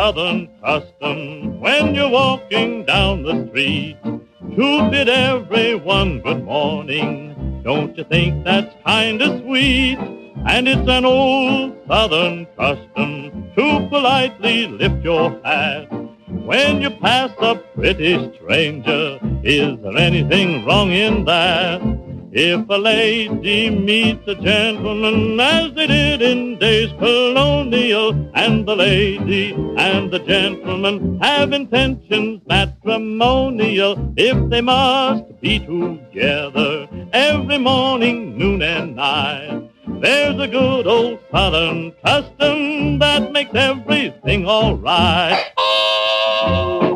Southern custom when you're walking down the street to bid everyone good morning. Don't you think that's kind of sweet? And it's an old Southern custom to politely lift your hat when you pass a pretty stranger. Is there anything wrong in that? If a lady meets a gentleman as they did in days colonial, and the lady and the gentleman have intentions matrimonial, if they must be together every morning, noon and night, there's a good old Southern custom that makes everything all right.